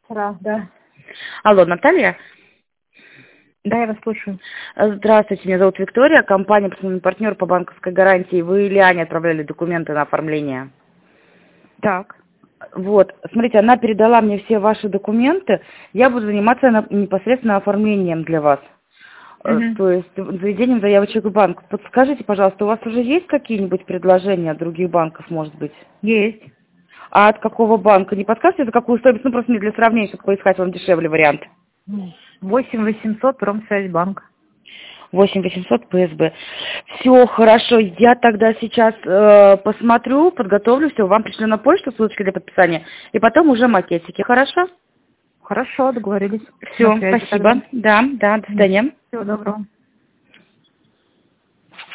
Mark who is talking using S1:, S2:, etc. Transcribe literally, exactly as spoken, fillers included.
S1: Да, да.
S2: Алло, Наталья?
S1: Да, я вас слушаю.
S2: Здравствуйте, меня зовут Виктория, компания партнер по банковской гарантии. Вы Ильяне отправляли документы на оформление.
S1: Так.
S2: Вот, смотрите, она передала мне все ваши документы, я буду заниматься на- непосредственно оформлением для вас. Э,
S1: Мгм.
S2: То есть заведением заявочек в банк. Подскажите, пожалуйста, у вас уже есть какие-нибудь предложения от других банков, может быть?
S1: Есть.
S2: А от какого банка? Не подскажете, за какую стоимость? Ну, просто мне для сравнения, чтобы поискать вам дешевле вариант.
S1: восемь восемьсот Промсвязьбанк.
S2: восемь восемьсот ПСБ. Все, хорошо. Я тогда сейчас э, посмотрю, подготовлю все. Вам пришлю на почту ссылочки для подписания. И потом уже макетики. Хорошо?
S1: Хорошо, договорились. На
S2: Все,
S1: связи
S2: спасибо.
S1: тогда.
S2: Да, да, до свидания.
S1: Всего доброго.